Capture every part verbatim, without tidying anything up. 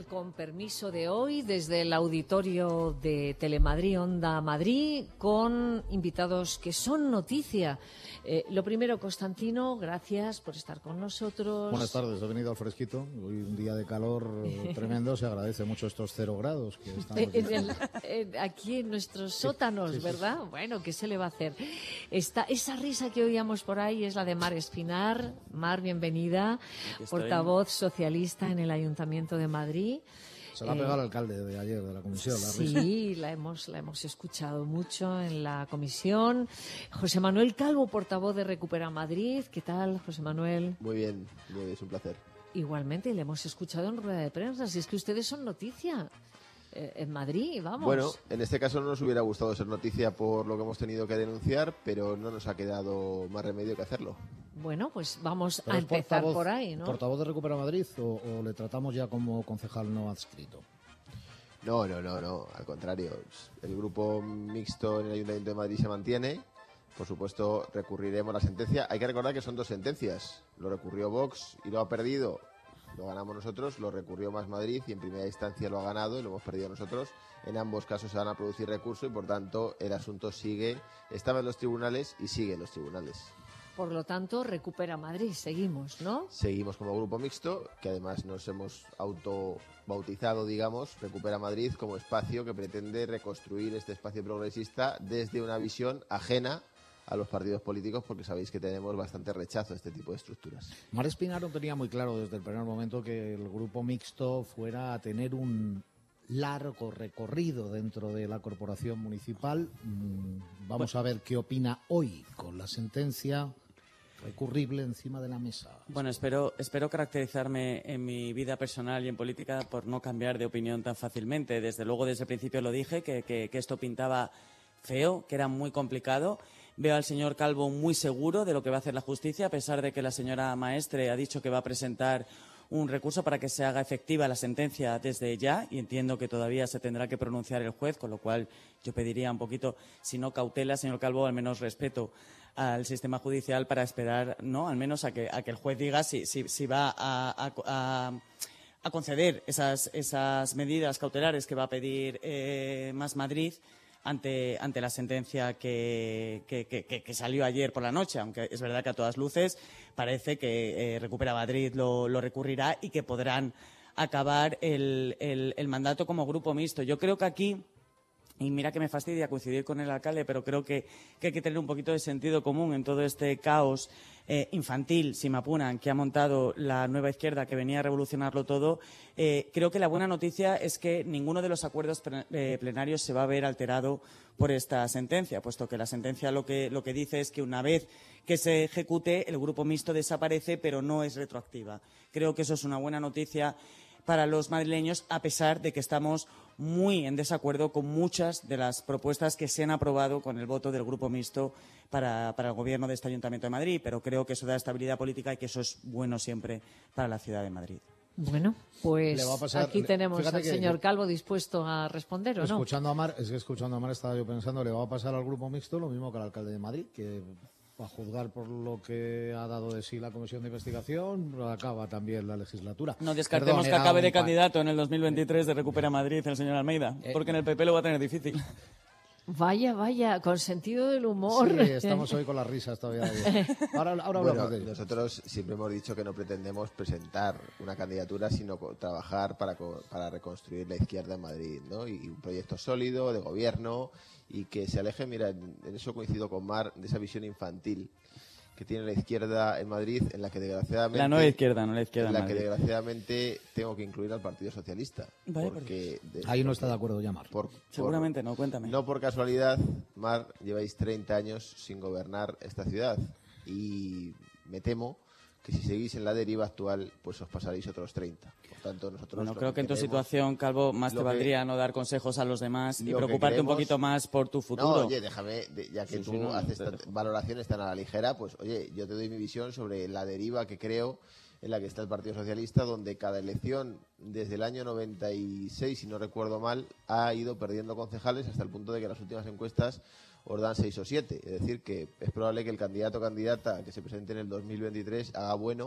con permiso de hoy desde el auditorio de Telemadrid Onda Madrid con invitados que son noticia. Eh, lo primero, Constantino, gracias por estar con nosotros. Buenas tardes, he venido al fresquito. Hoy un día de calor tremendo, se agradece mucho estos cero grados que estamos eh, en el, eh, aquí en nuestros sótanos, sí, sí, ¿verdad? Sí. Bueno, ¿qué se le va a hacer? Esta, esa risa que oíamos por ahí es la de Mar Espinar. Mar, bienvenida, portavoz socialista en el Ayuntamiento de Madrid. Se la ha pegado eh, el alcalde de ayer de la comisión, la sí, risa. Sí, la hemos, la hemos escuchado mucho en la comisión. José Manuel Calvo, portavoz de Recupera Madrid. ¿Qué tal, José Manuel? Muy bien, muy bien, es un placer. Igualmente, le hemos escuchado en rueda de prensa. Si es que ustedes son noticia eh, en Madrid, vamos. Bueno, en este caso no nos hubiera gustado ser noticia por lo que hemos tenido que denunciar, pero no nos ha quedado más remedio que hacerlo. Bueno, pues vamos Pero a empezar portavoz, por ahí, ¿no? ¿Portavoz de Recupera Madrid o, o le tratamos ya como concejal no adscrito? No, no, no, no, al contrario. El grupo mixto en el Ayuntamiento de Madrid se mantiene. Por supuesto, recurriremos a la sentencia. Hay que recordar que son dos sentencias. Lo recurrió Vox y lo ha perdido. Lo ganamos nosotros, lo recurrió Más Madrid y en primera instancia lo ha ganado y lo hemos perdido nosotros. En ambos casos se van a producir recursos y por tanto el asunto sigue, estaba en los tribunales y sigue en los tribunales. Por lo tanto, Recupera Madrid, seguimos, ¿no? Seguimos como grupo mixto, que además nos hemos autobautizado, digamos, Recupera Madrid como espacio que pretende reconstruir este espacio progresista desde una visión ajena a los partidos políticos, porque sabéis que tenemos bastante rechazo a este tipo de estructuras. Mar Espinar no tenía muy claro desde el primer momento que el grupo mixto fuera a tener un largo recorrido dentro de la corporación municipal. Vamos a ver qué opina hoy con la sentencia recurrible encima de la mesa. Bueno, espero, espero caracterizarme en mi vida personal y en política por no cambiar de opinión tan fácilmente. Desde luego, desde el principio lo dije, que, que, que esto pintaba feo, que era muy complicado. Veo al señor Calvo muy seguro de lo que va a hacer la justicia, a pesar de que la señora Maestre ha dicho que va a presentar un recurso para que se haga efectiva la sentencia desde ya, y entiendo que todavía se tendrá que pronunciar el juez, con lo cual yo pediría un poquito, si no cautela, señor Calvo, al menos respeto al sistema judicial para esperar, ¿no?, al menos a que, a que el juez diga si, si, si va a, a, a, a conceder esas, esas medidas cautelares que va a pedir eh, Más Madrid ante, ante la sentencia que, que, que, que salió ayer por la noche, aunque es verdad que a todas luces parece que eh, Recupera Madrid lo, lo recurrirá y que podrán acabar el, el, el mandato como grupo mixto. Yo creo que aquí, y mira que me fastidia coincidir con el alcalde, pero creo que, que hay que tener un poquito de sentido común en todo este caos eh, infantil, si me apuran, que ha montado la nueva izquierda que venía a revolucionarlo todo. Eh, creo que la buena noticia es que ninguno de los acuerdos plenarios se va a ver alterado por esta sentencia, puesto que la sentencia lo que, lo que dice es que una vez que se ejecute, el grupo mixto desaparece, pero no es retroactiva. Creo que eso es una buena noticia para los madrileños, a pesar de que estamos muy en desacuerdo con muchas de las propuestas que se han aprobado con el voto del Grupo Mixto para, para el Gobierno de este Ayuntamiento de Madrid, pero creo que eso da estabilidad política y que eso es bueno siempre para la ciudad de Madrid. Bueno, pues pasar, aquí tenemos al que, señor Calvo dispuesto a responder, ¿o no? Escuchando a Mar, es que escuchando a Mar estaba yo pensando, le va a pasar al Grupo Mixto lo mismo que al alcalde de Madrid, que a juzgar por lo que ha dado de sí la comisión de investigación, acaba también la legislatura. No descartemos Perdón, que acabe de candidato en el dos mil veintitrés de Recupera Madrid el señor Almeida, eh, porque en el P P lo va a tener difícil. Vaya, vaya, con sentido del humor. Sí, estamos hoy con las risas todavía. Ahora, ahora bueno, hablamos de ello. Nosotros siempre hemos dicho que no pretendemos presentar una candidatura, sino trabajar para, para reconstruir la izquierda en Madrid, ¿no? Y un proyecto sólido de gobierno y que se aleje, mira, en eso coincido con Mar, de esa visión infantil que tiene la izquierda en Madrid, en la que desgraciadamente... La nueva izquierda, no la izquierda en la en que Madrid. desgraciadamente tengo que incluir al Partido Socialista. Vale, porque de, ahí no porque, está de acuerdo ya, Mar. Por, Seguramente por, no, cuéntame. No por casualidad, Mar, lleváis treinta años sin gobernar esta ciudad y me temo que si seguís en la deriva actual, pues os pasaréis otros treinta. Por tanto, nosotros bueno, creo que, que en tu situación, Calvo, más te valdría que, no dar consejos a los demás y preocuparte queremos, un poquito más por tu futuro. No, oye, déjame, ya que sí, tú sí, no, haces valoraciones tan a la ligera, pues oye, yo te doy mi visión sobre la deriva que creo en la que está el Partido Socialista, donde cada elección desde el año noventa y seis, si no recuerdo mal, ha ido perdiendo concejales hasta el punto de que las últimas encuestas os dan seis o siete. Es decir, que es probable que el candidato o candidata que se presente en el dos mil veintitrés haga bueno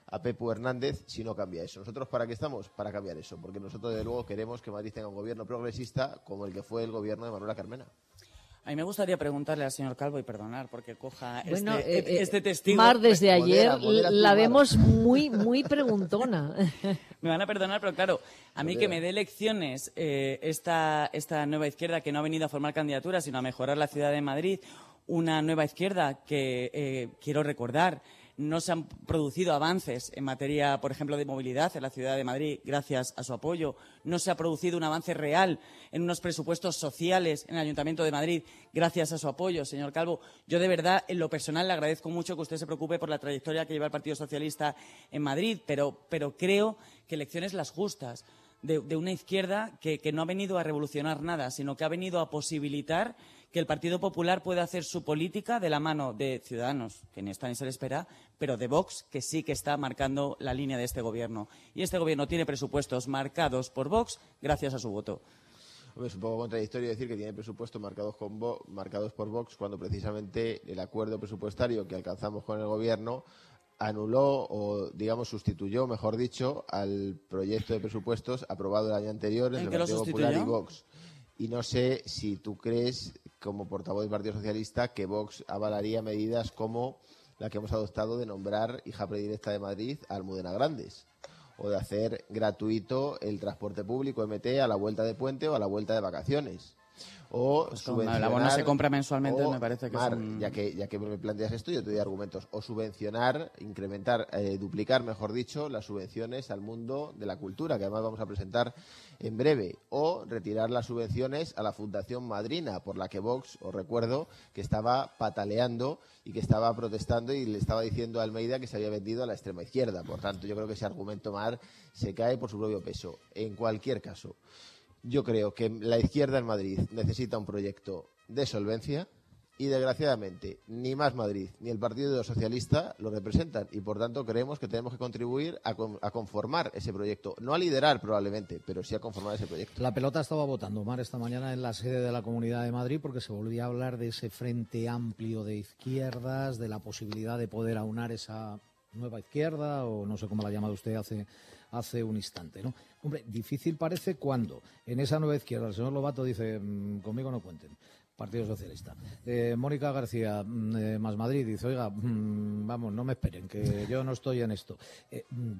a Pepu Hernández si no cambia eso. ¿Nosotros para qué estamos? Para cambiar eso, porque nosotros desde luego queremos que Madrid tenga un gobierno progresista como el que fue el gobierno de Manuela Carmena. A mí me gustaría preguntarle al señor Calvo, y perdonar porque coja bueno, este, eh, este testigo. Mar, desde Modera, ayer modera tú, la Mar. vemos muy, muy preguntona. Me van a perdonar, pero claro, a mí Modera. que me dé lecciones eh, esta, esta nueva izquierda que no ha venido a formar candidaturas, sino a mejorar la ciudad de Madrid, una nueva izquierda que, eh, quiero recordar, no se han producido avances en materia, por ejemplo, de movilidad en la ciudad de Madrid gracias a su apoyo. No se ha producido un avance real en unos presupuestos sociales en el Ayuntamiento de Madrid gracias a su apoyo, señor Calvo. Yo, de verdad, en lo personal, le agradezco mucho que usted se preocupe por la trayectoria que lleva el Partido Socialista en Madrid, pero, pero creo que elecciones las justas de, de una izquierda que, que no ha venido a revolucionar nada, sino que ha venido a posibilitar que el Partido Popular pueda hacer su política de la mano de Ciudadanos, que ni está ni se le espera, pero de Vox, que sí que está marcando la línea de este gobierno. Y este gobierno tiene presupuestos marcados por Vox gracias a su voto. Hombre, es un poco contradictorio decir que tiene presupuestos marcados, con Vo- marcados por Vox cuando precisamente el acuerdo presupuestario que alcanzamos con el gobierno anuló o, digamos, sustituyó, mejor dicho, al proyecto de presupuestos aprobado el año anterior ¿En entre qué el lo Partido Popular y sustituyó? Vox. Y no sé si tú crees, como portavoz del Partido Socialista, que Vox avalaría medidas como la que hemos adoptado de nombrar hija predilecta de Madrid a Almudena Grandes, o de hacer gratuito el transporte público M T a la vuelta de puente o a la vuelta de vacaciones. O Pues como subvencionar, el abono se compra mensualmente, o, me parece que Mar, son- ya que ya que me planteas esto, yo te doy argumentos. O subvencionar, incrementar, eh, duplicar, mejor dicho, las subvenciones al mundo de la cultura, que además vamos a presentar en breve. O retirar las subvenciones a la Fundación Madrina, por la que Vox, os recuerdo, que estaba pataleando y que estaba protestando y le estaba diciendo a Almeida que se había vendido a la extrema izquierda. Por tanto, yo creo que ese argumento, Mar, se cae por su propio peso. En cualquier caso, yo creo que la izquierda en Madrid necesita un proyecto de solvencia y, desgraciadamente, ni Más Madrid ni el Partido Socialista lo representan y, por tanto, creemos que tenemos que contribuir a, con- a conformar ese proyecto. No a liderar, probablemente, pero sí a conformar ese proyecto. La pelota estaba votando, Mar, esta mañana en la sede de la Comunidad de Madrid porque se volvía a hablar de ese frente amplio de izquierdas, de la posibilidad de poder aunar esa nueva izquierda, o no sé cómo la ha llamado usted hace, hace un instante, ¿no? Hombre, difícil parece cuando en esa nueva izquierda el señor Lobato dice, mmm, conmigo no cuenten, Partido Socialista. Eh, Mónica García, mmm, eh, Más Madrid, dice, oiga, mmm, vamos, no me esperen, que yo no estoy en esto. Eh, mmm,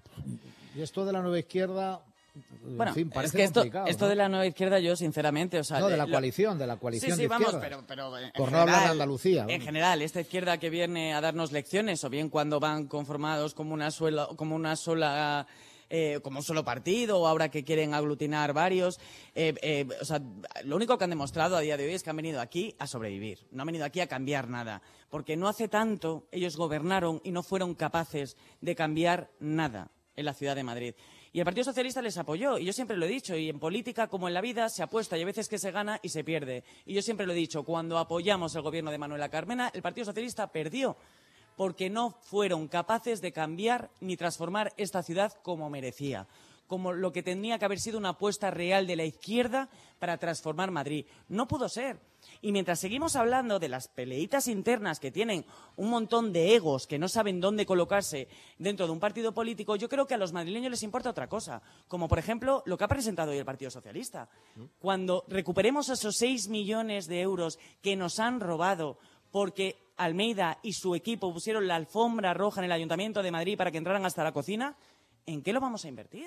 y esto de la nueva izquierda... Bueno, en fin, es parece que esto, complicado, esto ¿no? de la nueva izquierda, yo sinceramente, o sea, No, de le- la lo- coalición, de la coalición Sí, sí, de vamos, izquierdas. pero, pero en Por no hablar de general- Andalucía, En vamos. general, esta izquierda que viene a darnos lecciones, o bien cuando van conformados como una sola, como una sola, eh, como un solo partido, o ahora que quieren aglutinar varios, eh, eh, o sea, lo único que han demostrado a día de hoy es que han venido aquí a sobrevivir, no han venido aquí a cambiar nada, porque no hace tanto ellos gobernaron y no fueron capaces de cambiar nada en la ciudad de Madrid. Y el Partido Socialista les apoyó, y yo siempre lo he dicho, y en política como en la vida se apuesta, y hay veces que se gana y se pierde. Y yo siempre lo he dicho, cuando apoyamos el gobierno de Manuela Carmena, el Partido Socialista perdió, porque no fueron capaces de cambiar ni transformar esta ciudad como merecía, como lo que tenía que haber sido una apuesta real de la izquierda para transformar Madrid. No pudo ser. Y mientras seguimos hablando de las peleitas internas que tienen un montón de egos que no saben dónde colocarse dentro de un partido político, yo creo que a los madrileños les importa otra cosa, como por ejemplo lo que ha presentado hoy el Partido Socialista. Cuando recuperemos esos seis millones de euros que nos han robado porque Almeida y su equipo pusieron la alfombra roja en el Ayuntamiento de Madrid para que entraran hasta la cocina, ¿en qué lo vamos a invertir?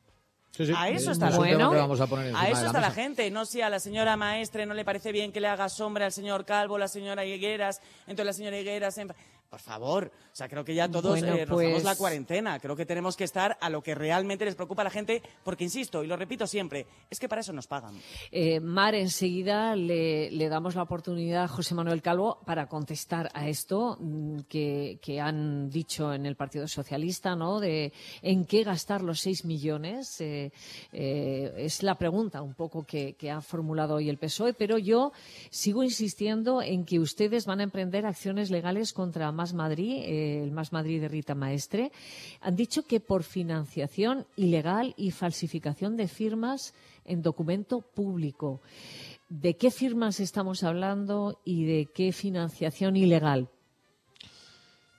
Sí, sí, A eso es está un la tema Bueno, que vamos a poner encima A eso de está la mesa. gente, no si a la señora Maestre no le parece bien que le haga sombra al señor Calvo, la señora Higueras, entonces la señora Higueras... en- Por favor, o sea, creo que ya todos Bueno, eh, rozamos pues- la cuarentena, creo que tenemos que estar a lo que realmente les preocupa a la gente, porque insisto, y lo repito siempre, es que para eso nos pagan. Eh, Mar, enseguida le, le damos la oportunidad a José Manuel Calvo para contestar a esto mm, que, que han dicho en el Partido Socialista, ¿no? De en qué gastar los seis millones. Eh, eh, es la pregunta un poco que, que ha formulado hoy el P S O E, pero yo sigo insistiendo en que ustedes van a emprender acciones legales contra Más Madrid, eh, el Más Madrid de Rita Maestre. Han dicho que por financiación ilegal y falsificación de firmas en documento público. ¿De qué firmas estamos hablando y de qué financiación ilegal? Si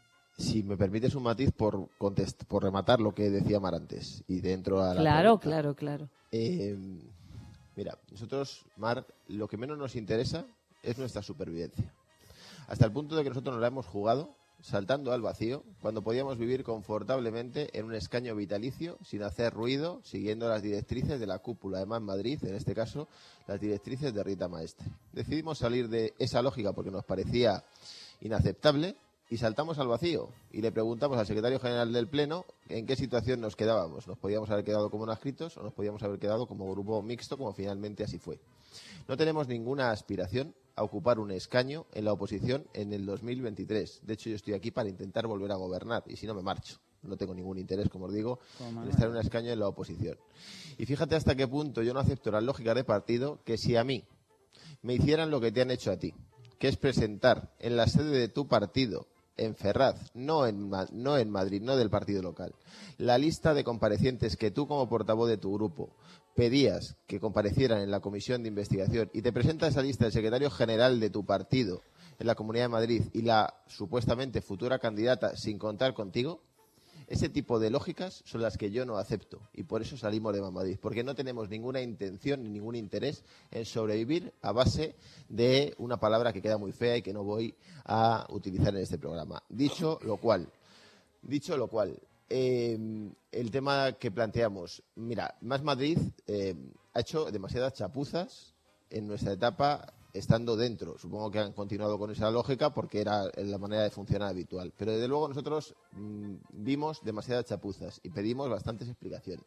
si me permites un matiz por contest por rematar lo que decía Mar antes y dentro a la Claro, pregunta. claro, claro. Eh, mira, nosotros, Mar, lo que menos nos interesa es nuestra supervivencia. Hasta el punto de que nosotros nos la hemos jugado saltando al vacío cuando podíamos vivir confortablemente en un escaño vitalicio sin hacer ruido, siguiendo las directrices de la cúpula de Más Madrid, en este caso las directrices de Rita Maestre. Decidimos salir de esa lógica porque nos parecía inaceptable y saltamos al vacío y le preguntamos al secretario general del Pleno en qué situación nos quedábamos. Nos podíamos haber quedado como no adscritos o nos podíamos haber quedado como grupo mixto, como finalmente así fue. No tenemos ninguna aspiración a ocupar un escaño en la oposición en el dos mil veintitrés. De hecho, yo estoy aquí para intentar volver a gobernar y si no me marcho. No tengo ningún interés, como os digo, en estar en un escaño en la oposición. Y fíjate hasta qué punto yo no acepto las lógicas de partido que si a mí me hicieran lo que te han hecho a ti, que es presentar en la sede de tu partido, en Ferraz, no en, no en Madrid, no del partido local, la lista de comparecientes que tú como portavoz de tu grupo pedías que comparecieran en la comisión de investigación y te presenta esa lista el secretario general de tu partido en la Comunidad de Madrid y la supuestamente futura candidata sin contar contigo, ese tipo de lógicas son las que yo no acepto y por eso salimos de Más Madrid, porque no tenemos ninguna intención ni ningún interés en sobrevivir a base de una palabra que queda muy fea y que no voy a utilizar en este programa. Dicho lo cual, dicho lo cual, eh, el tema que planteamos, mira, Más Madrid eh, ha hecho demasiadas chapuzas en nuestra etapa estando dentro. Supongo que han continuado con esa lógica porque era la manera de funcionar habitual. Pero desde luego nosotros mmm, vimos demasiadas chapuzas y pedimos bastantes explicaciones.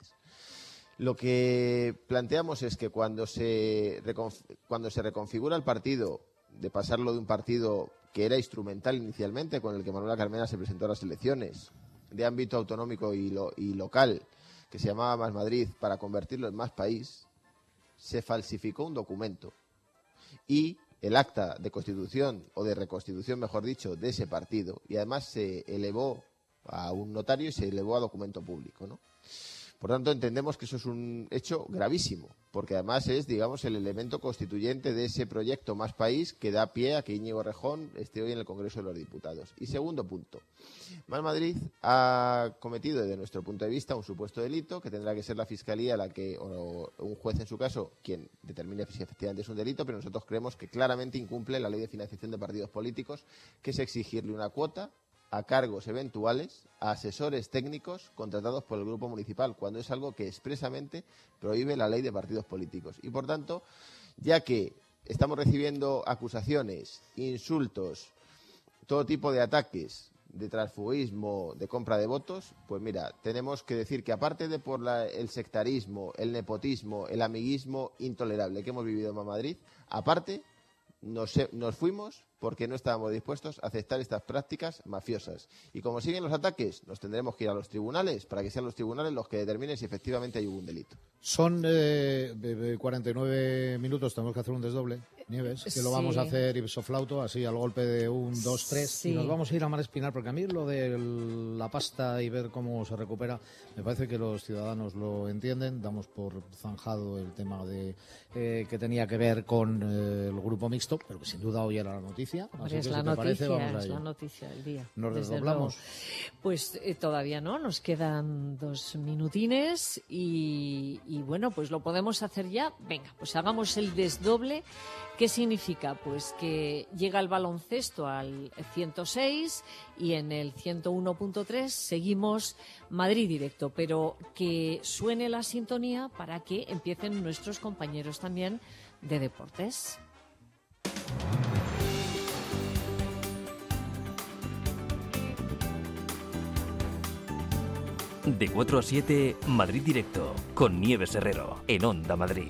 Lo que planteamos es que cuando se, cuando se reconfigura el partido, de pasarlo de un partido que era instrumental inicialmente, con el que Manuela Carmena se presentó a las elecciones, de ámbito autonómico y, lo, y local, que se llamaba Más Madrid, para convertirlo en Más País, se falsificó un documento. Y el acta de constitución, o de reconstitución, mejor dicho, de ese partido, y además se elevó a un notario y se elevó a documento público, ¿no? Por tanto, entendemos que eso es un hecho gravísimo, porque además es, digamos, el elemento constituyente de ese proyecto Más País que da pie a que Íñigo Errejón esté hoy en el Congreso de los Diputados. Y segundo punto, Más Madrid ha cometido, desde nuestro punto de vista, un supuesto delito que tendrá que ser la Fiscalía la que, o un juez en su caso, quien determine si efectivamente es un delito, pero nosotros creemos que claramente incumple la Ley de Financiación de Partidos Políticos, que es exigirle una cuota a cargos eventuales a asesores técnicos contratados por el grupo municipal, cuando es algo que expresamente prohíbe la Ley de Partidos Políticos. Y, por tanto, ya que estamos recibiendo acusaciones, insultos, todo tipo de ataques, de transfugismo, de compra de votos, pues mira, tenemos que decir que aparte de por la, el sectarismo, el nepotismo, el amiguismo intolerable que hemos vivido en Madrid, aparte nos, nos fuimos porque no estábamos dispuestos a aceptar estas prácticas mafiosas. Y como siguen los ataques, nos tendremos que ir a los tribunales para que sean los tribunales los que determinen si efectivamente hay un delito. Son eh, cuarenta y nueve minutos, tenemos que hacer un desdoble, Nieves, que sí. Lo vamos a hacer ipsoflauto, así al golpe de un, dos, tres, sí. Y nos vamos a ir a Mar Espinar, porque a mí lo de la pasta y ver cómo se recupera, me parece que los ciudadanos lo entienden. Damos por zanjado el tema de eh, que tenía que ver con eh, el grupo mixto, pero que sin duda hoy era la noticia. Así es, que, la, si noticia, parece, es la noticia del día. ¿Nos desdoblamos? Pues eh, todavía no, nos quedan dos minutines y, y bueno, pues lo podemos hacer ya. Venga, pues hagamos el desdoble. ¿Qué significa? Pues que llega el baloncesto al ciento seis y en el ciento uno punto tres seguimos Madrid Directo, pero que suene la sintonía para que empiecen nuestros compañeros también de deportes. De cuatro a siete, Madrid Directo, con Nieves Herrero, en Onda Madrid.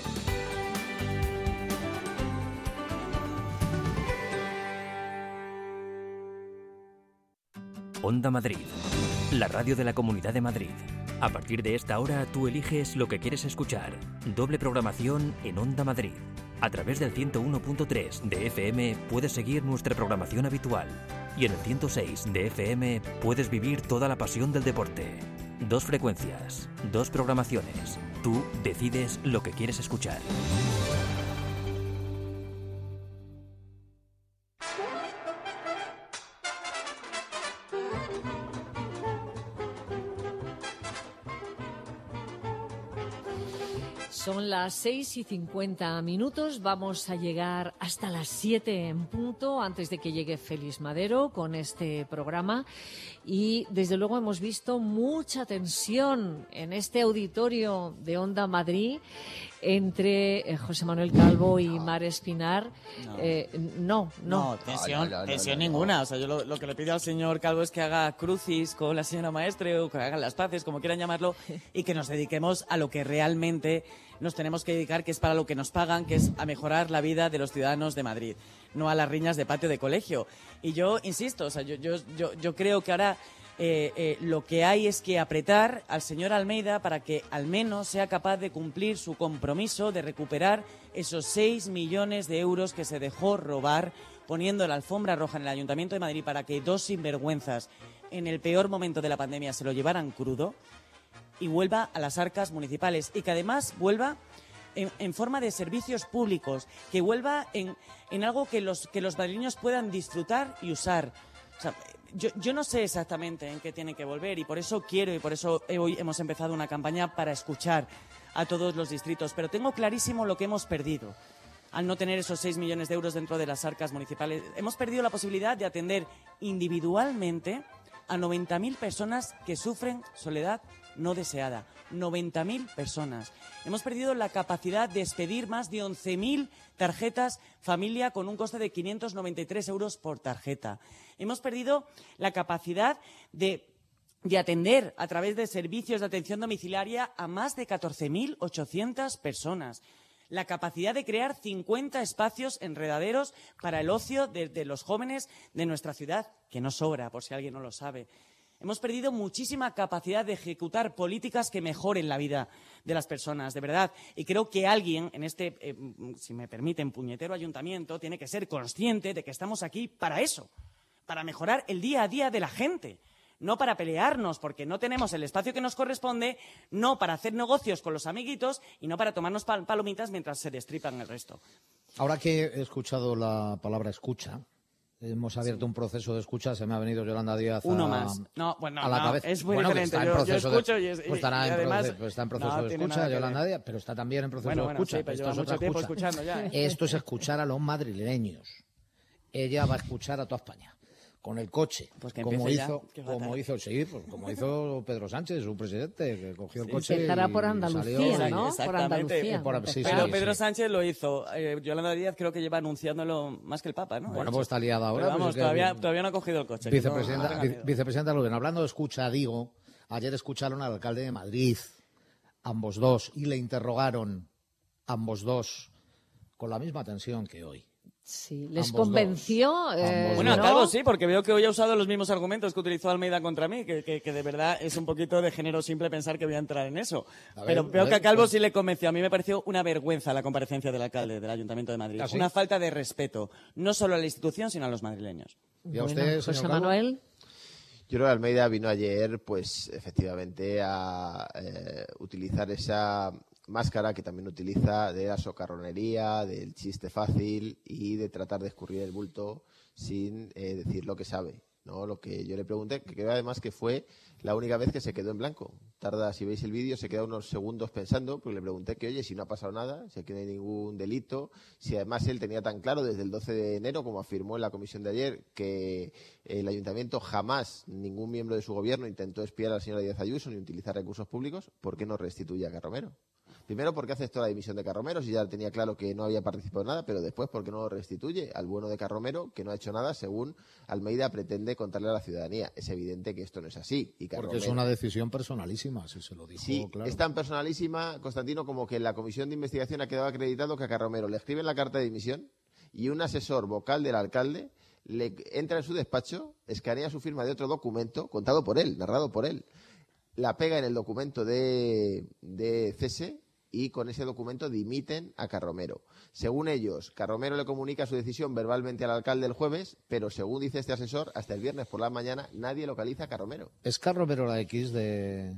Onda Madrid, la radio de la Comunidad de Madrid. A partir de esta hora, tú eliges lo que quieres escuchar. Doble programación en Onda Madrid. A través del ciento uno punto tres de F M puedes seguir nuestra programación habitual. Y en el ciento seis de F M puedes vivir toda la pasión del deporte. Dos frecuencias, dos programaciones. Tú decides lo que quieres escuchar. Son las seis y cincuenta minutos, vamos a llegar hasta las siete en punto, antes de que llegue Félix Madero con este programa. Y desde luego hemos visto mucha tensión en este auditorio de Onda Madrid entre eh, José Manuel Calvo y no. Mar Espinar. No, eh, no, no. no, tensión, no, no, no, tensión no, no, ninguna. no. O sea, yo lo, lo que le pido al señor Calvo es que haga crucis con la señora Maestre o que hagan las paces, como quieran llamarlo, y que nos dediquemos a lo que realmente nos tenemos que dedicar, que es para lo que nos pagan, que es a mejorar la vida de los ciudadanos de Madrid, no a las riñas de patio de colegio. Y yo insisto, o sea, yo, yo, yo, yo creo que ahora eh, eh, lo que hay es que apretar al señor Almeida para que al menos sea capaz de cumplir su compromiso de recuperar esos seis millones de euros que se dejó robar poniendo la alfombra roja en el Ayuntamiento de Madrid para que dos sinvergüenzas en el peor momento de la pandemia se lo llevaran crudo y vuelva a las arcas municipales y que además vuelva en, en forma de servicios públicos, que vuelva en, en algo que los, que los madrileños puedan disfrutar y usar. O sea, yo, yo no sé exactamente en qué tiene que volver y por eso quiero y por eso hoy hemos empezado una campaña para escuchar a todos los distritos, pero tengo clarísimo lo que hemos perdido al no tener esos seis millones de euros dentro de las arcas municipales. Hemos perdido la posibilidad de atender individualmente a noventa mil personas que sufren soledad no deseada. noventa mil personas. Hemos perdido la capacidad de expedir más de once mil tarjetas familia con un coste de quinientos noventa y tres euros por tarjeta. Hemos perdido la capacidad de, de atender a través de servicios de atención domiciliaria a más de catorce mil ochocientas personas. La capacidad de crear cincuenta espacios enredaderos para el ocio de, de los jóvenes de nuestra ciudad, que no sobra, por si alguien no lo sabe. Hemos perdido muchísima capacidad de ejecutar políticas que mejoren la vida de las personas, de verdad. Y creo que alguien en este, eh, si me permiten, puñetero ayuntamiento, tiene que ser consciente de que estamos aquí para eso, para mejorar el día a día de la gente. No para pelearnos, porque no tenemos el espacio que nos corresponde, no para hacer negocios con los amiguitos y no para tomarnos pal- palomitas mientras se destripan el resto. Ahora que he escuchado la palabra escucha, hemos abierto sí. un proceso de escucha, se me ha venido Yolanda Díaz Uno a, más. No, bueno, a la no, cabeza. es muy bueno, diferente. Está en yo, proceso yo escucho de, y, es, pues estará y en además... proceso, pues está en proceso no, de escucha, Yolanda Díaz, pero está también en proceso bueno, de bueno, escucha. Sí, pero Esto lleva es mucho otra tiempo escucha. escuchando ya. ¿eh? Esto es escuchar a los madrileños. Ella va a escuchar a toda España. Con el coche, pues que como ya, hizo, como hizo, sí, pues como hizo Pedro Sánchez, su presidente, que cogió el coche. Empezará y por Andalucía, salió, ¿no? Exactamente. Por Andalucía. Por, sí, Pero sí, Pedro sí. Sánchez lo hizo. Eh, Yolanda Díaz creo que lleva anunciándolo más que el Papa, ¿no? Bueno, pues está liada ahora. Pero vamos, pues es todavía, que, todavía no ha cogido el coche. Vicepresidenta, no, no vi, vicepresidenta Lubén, hablando de escucha, digo, ayer escucharon al alcalde de Madrid, ambos dos, y le interrogaron, ambos dos, con la misma tensión que hoy. Sí, les Ambos convenció. Eh, Bueno, a ¿no? Calvo sí, porque veo que hoy ha usado los mismos argumentos que utilizó Almeida contra mí, que, que, que de verdad es un poquito de género simple pensar que voy a entrar en eso. A ver, Pero veo a ver, que a Calvo pues... sí le convenció. A mí me pareció una vergüenza la comparecencia del alcalde del Ayuntamiento de Madrid. ¿Ah, sí? Una falta de respeto, no solo a la institución, sino a los madrileños. ¿Y a Bueno, usted, José señor Calvo? Manuel. Yo creo que Almeida vino ayer, pues efectivamente, a eh, utilizar esa máscara que también utiliza de la socarronería, del chiste fácil y de tratar de escurrir el bulto sin eh, decir lo que sabe, ¿no? Lo que yo le pregunté, que creo además que fue la única vez que se quedó en blanco. Tarda, si veis el vídeo, se queda unos segundos pensando, porque le pregunté que, oye, si no ha pasado nada, si aquí no hay ningún delito, si además él tenía tan claro desde el doce de enero, como afirmó en la comisión de ayer, que el ayuntamiento jamás, ningún miembro de su gobierno intentó espiar a la señora Díaz Ayuso ni utilizar recursos públicos, ¿por qué no restituye a Carromero? Primero, porque aceptó la dimisión de Carromero, si ya tenía claro que no había participado en nada, pero después, ¿por qué no lo restituye al bueno de Carromero, que no ha hecho nada, según Almeida pretende contarle a la ciudadanía? Es evidente que esto no es así. Y Carromero, porque es una decisión personalísima, si se lo dijo, sí, claro. es tan personalísima, Constantino, como que en la comisión de investigación ha quedado acreditado que a Carromero le escriben la carta de dimisión y un asesor vocal del alcalde le entra en su despacho, escanea su firma de otro documento, contado por él, narrado por él, la pega en el documento de, de cese, y con ese documento dimiten a Carromero. Según ellos, Carromero le comunica su decisión verbalmente al alcalde el jueves, pero según dice este asesor, hasta el viernes por la mañana nadie localiza a Carromero. ¿Es Carromero la X de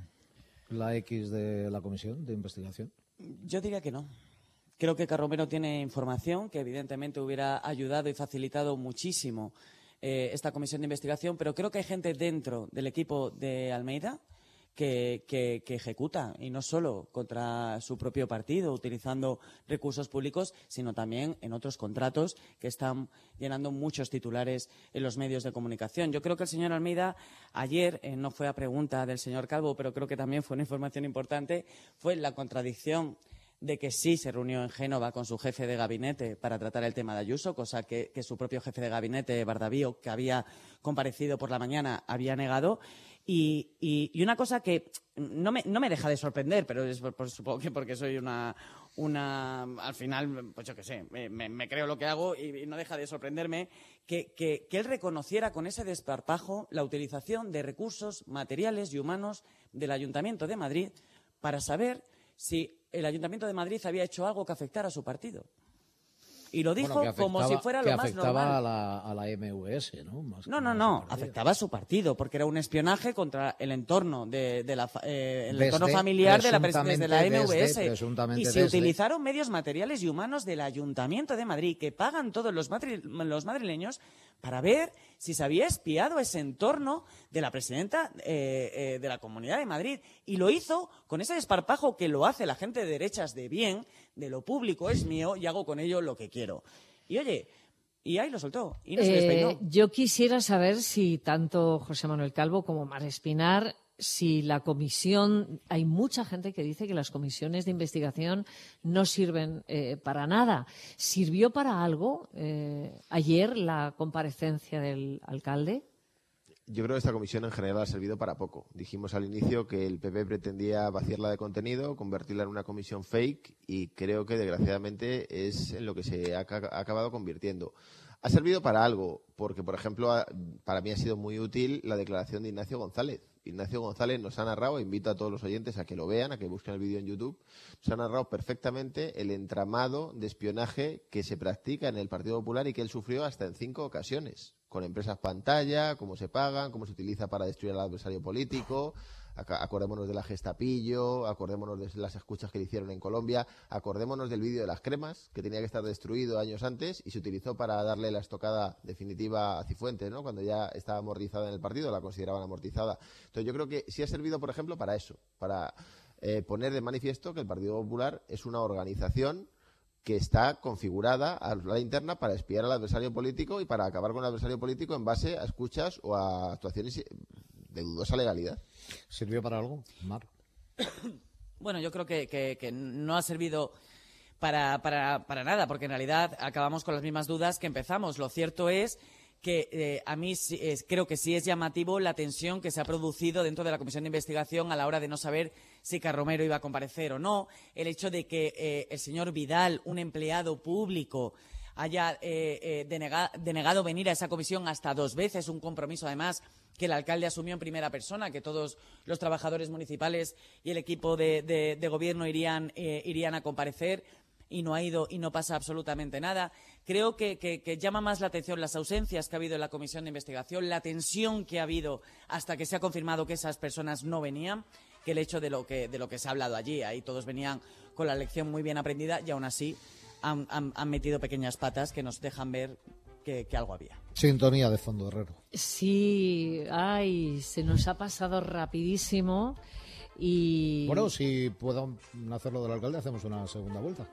la X de la comisión de investigación? Yo diría que no. Creo que Carromero tiene información que evidentemente hubiera ayudado y facilitado muchísimo eh, esta comisión de investigación, pero creo que hay gente dentro del equipo de Almeida Que, que, que ejecuta, y no solo contra su propio partido, utilizando recursos públicos, sino también en otros contratos que están llenando muchos titulares en los medios de comunicación. Yo creo que el señor Almeida ayer, eh, no fue a pregunta del señor Calvo, pero creo que también fue una información importante, fue la contradicción de que sí se reunió en Génova con su jefe de gabinete para tratar el tema de Ayuso, cosa que, que su propio jefe de gabinete, Bardavío, que había comparecido por la mañana, había negado. Y, y, y una cosa que no me, no me deja de sorprender, pero es por, por, supongo que porque soy una, una... Al final, pues yo qué sé, me, me, me creo lo que hago y, y no deja de sorprenderme que, que, que él reconociera con ese desparpajo la utilización de recursos materiales y humanos del Ayuntamiento de Madrid para saber si el Ayuntamiento de Madrid había hecho algo que afectara a su partido. Y lo dijo bueno, como si fuera lo más normal. Que afectaba a la, a la M V S, ¿no? Más no, no, no. Afectaba a su partido, porque era un espionaje contra el entorno de, de la, eh, el desde, entorno familiar de la, de la M V S. Desde, y se desde. utilizaron medios materiales y humanos del Ayuntamiento de Madrid, que pagan todos los, madri los madrileños, para ver si se había espiado ese entorno de la presidenta eh, eh, de la Comunidad de Madrid. Y lo hizo con ese desparpajo que lo hace la gente de derechas de bien, de lo público es mío y hago con ello lo que quiero. Y oye, y ahí lo soltó, y no se despeinó. Eh, yo quisiera saber si tanto José Manuel Calvo como Mar Espinar, si la comisión, hay mucha gente que dice que las comisiones de investigación no sirven eh, para nada. ¿Sirvió para algo eh, ayer la comparecencia del alcalde? Yo creo que esta comisión en general ha servido para poco. Dijimos al inicio que el P P pretendía vaciarla de contenido, convertirla en una comisión fake, y creo que desgraciadamente es en lo que se ha, ha acabado convirtiendo. Ha servido para algo, porque por ejemplo ha, para mí ha sido muy útil la declaración de Ignacio González. Ignacio González nos ha narrado, invito a todos los oyentes a que lo vean, a que busquen el vídeo en YouTube, nos ha narrado perfectamente el entramado de espionaje que se practica en el Partido Popular y que él sufrió hasta en cinco ocasiones, con empresas pantalla, cómo se pagan, cómo se utiliza para destruir al adversario político. Acordémonos de la Gestapillo, acordémonos de las escuchas que le hicieron en Colombia, acordémonos del vídeo de las cremas, que tenía que estar destruido años antes y se utilizó para darle la estocada definitiva a Cifuentes, ¿no? Cuando ya estaba amortizada en el partido, la consideraban amortizada. Entonces yo creo que sí ha servido, por ejemplo, para eso, para eh, poner de manifiesto que el Partido Popular es una organización que está configurada a la interna para espiar al adversario político y para acabar con el adversario político en base a escuchas o a actuaciones de dudosa legalidad. ¿Sirvió para algo, Mar? Bueno, yo creo que, que, que no ha servido para, para, para nada, porque en realidad acabamos con las mismas dudas que empezamos. Lo cierto es que eh, a mí sí, es, creo que sí es llamativo la tensión que se ha producido dentro de la Comisión de Investigación a la hora de no saber si Carromero iba a comparecer o no, el hecho de que eh, el señor Vidal, un empleado público, haya eh, eh, denega, denegado venir a esa comisión hasta dos veces, un compromiso además que el alcalde asumió en primera persona, que todos los trabajadores municipales y el equipo de, de, de gobierno irían, eh, irían a comparecer, y no ha ido y no pasa absolutamente nada. Creo que, que, que llama más la atención las ausencias que ha habido en la comisión de investigación, la tensión que ha habido hasta que se ha confirmado que esas personas no venían, que el hecho de lo que, de lo que se ha hablado allí. Ahí todos venían con la lección muy bien aprendida y aún así han, han, han metido pequeñas patas que nos dejan ver que, que algo había. Sintonía de fondo, Herrero. Sí, ay, se nos ha pasado rapidísimo. Y... Bueno, si puedo hacerlo del alcalde, hacemos una segunda vuelta.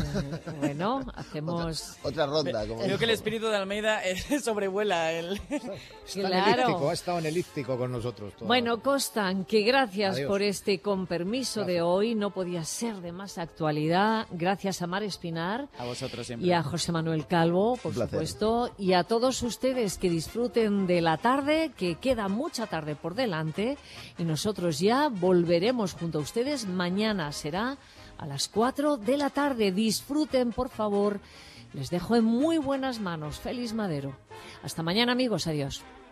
Bueno, hacemos... Otra, otra ronda. Como Creo que el espíritu de Almeida sobrevuela el... Está Claro. en elíptico, ha estado en elíptico con nosotros. Bueno, Costan, que gracias Adiós. por este con permiso Gracias. de hoy. No podía ser de más actualidad. Gracias a Mar Espinar. A vosotros siempre. Y a José Manuel Calvo, por Un placer. supuesto. Y a todos ustedes que disfruten de la tarde, que queda mucha tarde por delante. Y nosotros ya volveremos junto a ustedes. Mañana será a las cuatro de la tarde. Disfruten, por favor. Les dejo en muy buenas manos. Feliz Madero. Hasta mañana, amigos. Adiós.